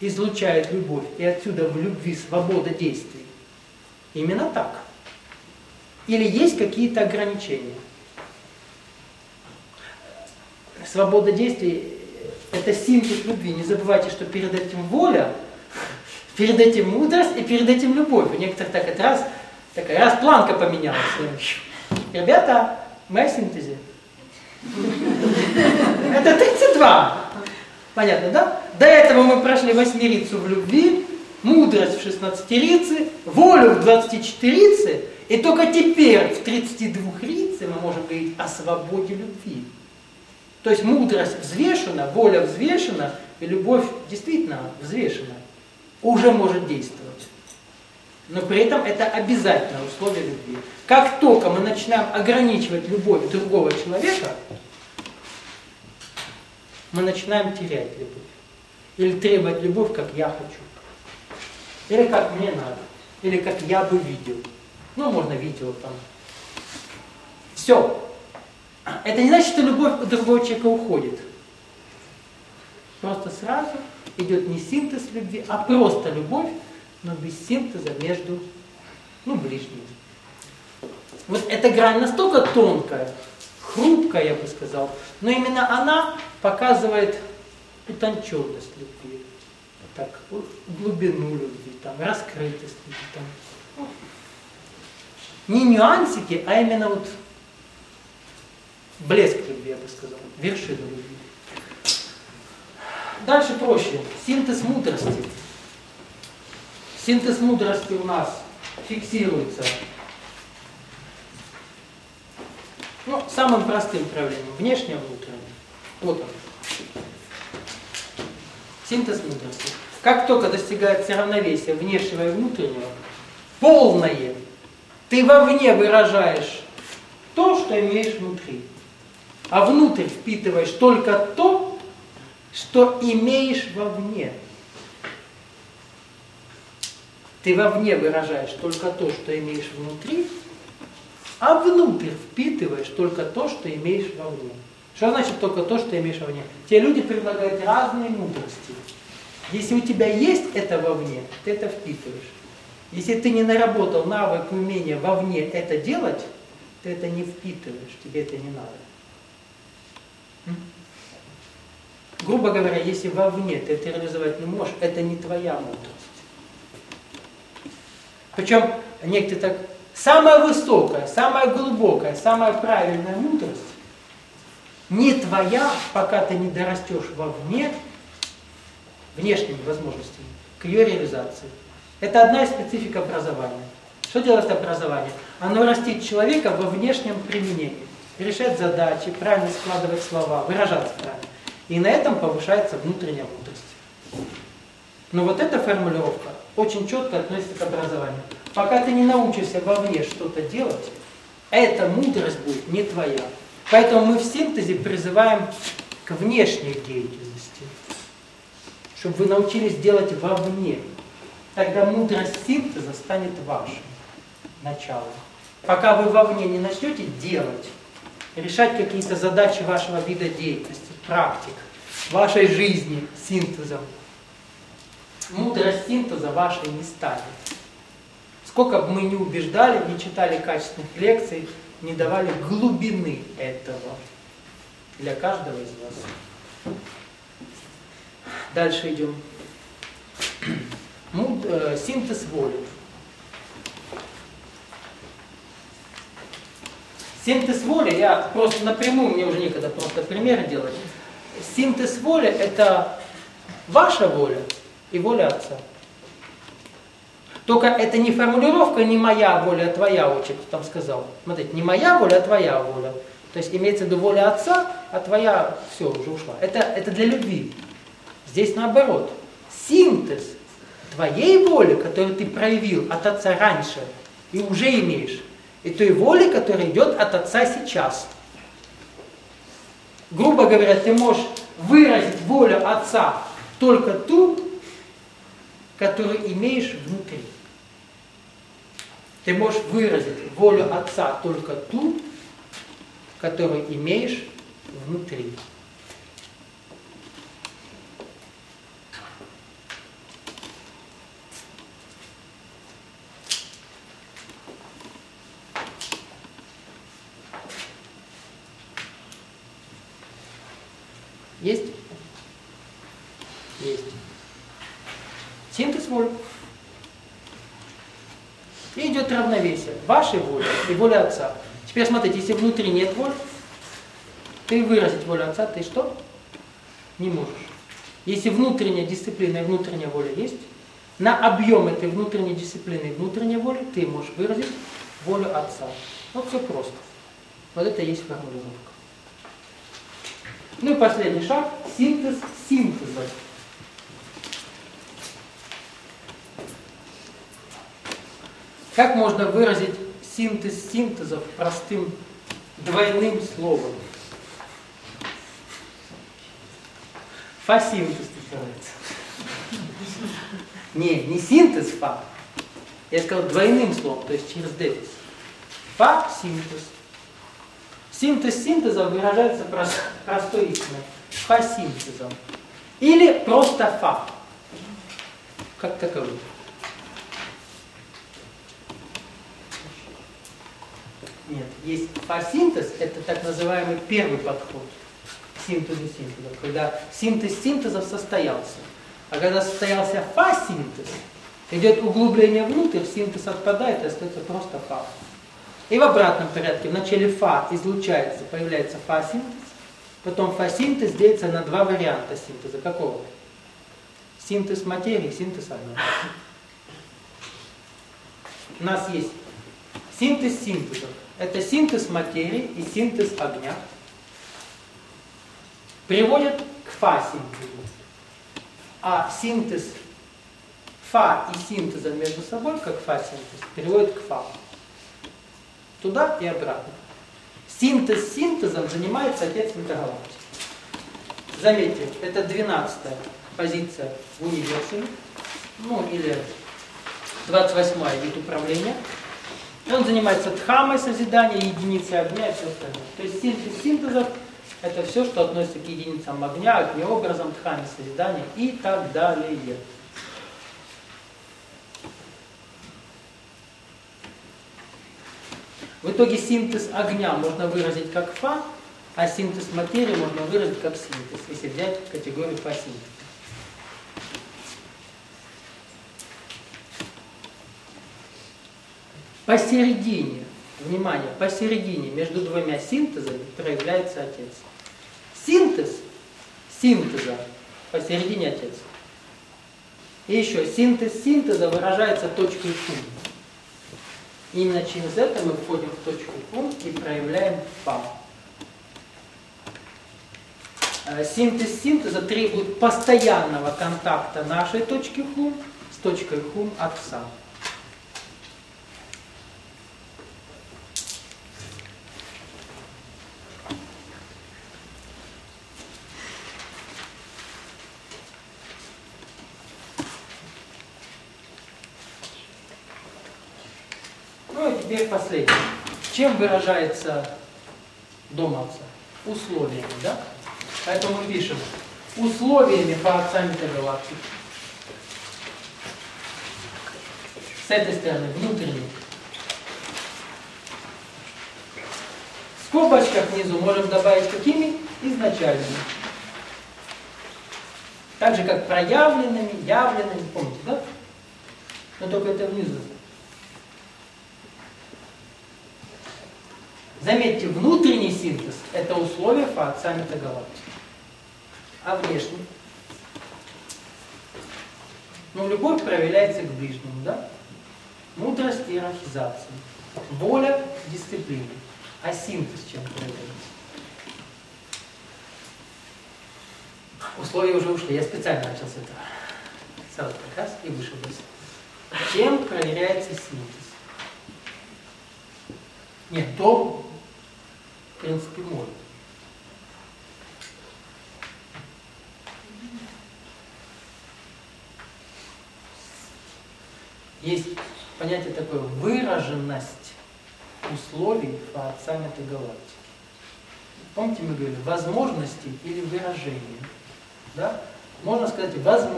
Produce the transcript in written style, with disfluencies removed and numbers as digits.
излучает любовь, и отсюда в любви свобода действий. Именно так. Или есть какие-то ограничения? Свобода действий – это синтез любви. Не забывайте, что перед этим воля, перед этим мудрость и перед этим любовь. У некоторых так это раз планка поменялась. Ребята, мы о синтезе. Это 32. Понятно, да? До этого мы прошли 8-рицу в любви, мудрость в 16-рице, волю в 24-рице, и только теперь в 32-рице мы можем говорить о свободе любви. То есть мудрость взвешена, воля взвешена, и любовь действительно взвешена. Уже может действовать. Но при этом это обязательное условие любви. Как только мы начинаем ограничивать любовь другого человека, мы начинаем терять любовь. Или требовать любовь, как я хочу. Или как мне надо. Или как я бы видел. Ну, можно видео там. Все. Это не значит, что любовь у другого человека уходит. Просто сразу идет не синтез любви, а просто любовь, но без синтеза между ближними. Вот эта грань настолько тонкая, хрупкая, я бы сказал, но именно она показывает утонченность любви, так, глубину любви, там, раскрытость любви. Там. Не нюансики, а именно вот блеск любви, я бы сказал, вершина любви. Дальше проще. Синтез мудрости. Синтез мудрости у нас фиксируется самым простым проявлением, внешнее, внутреннее. Вот он. Синтез мудрости. Как только достигается равновесия внешнего и внутреннего, полное, ты вовне выражаешь то, что имеешь внутри. А внутрь впитываешь только то, что имеешь вовне. Ты вовне выражаешь только то, что имеешь внутри, а внутрь впитываешь только то, что имеешь вовне. Что значит только то, что имеешь вовне? Те люди предлагают разные мудрости. Если у тебя есть это вовне, ты это впитываешь. Если ты не наработал навык, умение вовне это делать, ты это не впитываешь, тебе это не надо. Грубо говоря, если вовне ты это реализовать не можешь, это не твоя мудрость. Причем некоторые так, самая высокая, самая глубокая, самая правильная мудрость не твоя, пока ты не дорастешь вовне, внешними возможностями, к ее реализации. Это одна из специфик образования. Что делает образование? Оно растит человека во внешнем применении. Решать задачи, правильно складывать слова, выражаться правильно. И на этом повышается внутренняя мудрость. Но вот эта формулировка очень четко относится к образованию. Пока ты не научишься вовне что-то делать, эта мудрость будет не твоя. Поэтому мы в синтезе призываем к внешней деятельности. Чтобы вы научились делать вовне. Тогда мудрость синтеза станет вашим началом. Пока вы вовне не начнете делать, решать какие-то задачи вашего вида деятельности, практик, вашей жизни синтезом, мудрость синтеза вашей не станет. Сколько бы мы ни убеждали, не читали качественных лекций, не давали глубины этого для каждого из вас. Дальше идем. Синтез воли. Синтез воли, я просто напрямую, мне уже некогда просто примеры делать. Синтез воли – это ваша воля и воля Отца. Только это не формулировка «не моя воля, а твоя», отче там сказал. Смотрите, не моя воля, а твоя воля. То есть имеется в виду воля Отца, а твоя все, уже ушла. Это для любви. Здесь наоборот. Синтез твоей воли, которую ты проявил от Отца раньше и уже имеешь, и той воли, которая идет от Отца сейчас. Грубо говоря, ты можешь выразить волю Отца только ту, которую имеешь внутри. Ты можешь выразить волю Отца только ту, которую имеешь внутри. Синтез воли. И идет равновесие вашей воли и воли Отца. Теперь смотрите, если внутри нет воли, ты выразить волю Отца, ты что? Не можешь. Если внутренняя дисциплина и внутренняя воля есть, на объем этой внутренней дисциплины и внутренней воли ты можешь выразить волю Отца. Вот все просто. Вот это и есть формулировка. Ну и последний шаг – синтез синтеза. Как можно выразить синтез синтезов простым двойным словом? Фа-синтез называется. Не синтез фа. Я сказал двойным словом, то есть через дефис. Фа-синтез. Синтез синтеза выражается простой истиной. Фа-синтезом. Или просто фа. Как таковой. Нет, есть фа-синтез, это так называемый первый подход к синтезу синтезов, когда синтез синтезов состоялся. А когда состоялся фа-синтез, идет углубление внутрь, синтез отпадает и остается просто фа. И в обратном порядке, в начале фа излучается, появляется фа-синтез, потом фа-синтез делится на два варианта синтеза. Какого? Синтез материи, синтез огня. У нас есть синтез синтезов. Это синтез материи и синтез огня. Приводят к фа-синтезу. А синтез фа и синтеза между собой, как фа-синтез, приводит к фа. Туда и обратно. Синтез синтезом занимается Отец Метагалактики. Заметьте, это 12-я позиция в универсуме, ну или 28-я вид управления. И он занимается дхамой созидания, единицей огня и все остальное. То есть синтез синтезов – это все, что относится к единицам огня, огнеобразам, дхаме созидания и так далее. В итоге синтез огня можно выразить как фа, а синтез материи можно выразить как синтез, если взять категорию фа-синтеза. Посередине, внимание, посередине между двумя синтезами проявляется Отец. Синтез синтеза посередине Отец. И еще, синтез синтеза выражается точкой фу. Именно через это мы входим в точку фу и проявляем фа. Синтез синтеза требует постоянного контакта нашей точки хум с точкой хум Отца. Ну и теперь последнее. Чем выражается дом Отца? Условиями, да? Поэтому мы пишем условиями по Отца Метагалактики. С этой стороны внутренний. В скобочках внизу можем добавить какими? Изначальными. Так же, как проявленными, явленными, помните, да? Но только это внизу. Заметьте, внутренний синтез – это условие по Отца Метагалактики. А внешний? Ну, любовь проявляется к ближнему, да? Мудрость – иерархизация. Воля – дисциплина. А синтез чем проявляется? Условия уже ушли. Я специально начал с этого. Сразу как раз и вышел быстро. Чем проверяется синтез? Нет, дом, в принципе, может. Есть понятие такое выраженность условий по Отца Метагалактики. Помните, мы говорили возможности или выражения. Да? Можно сказать возможности.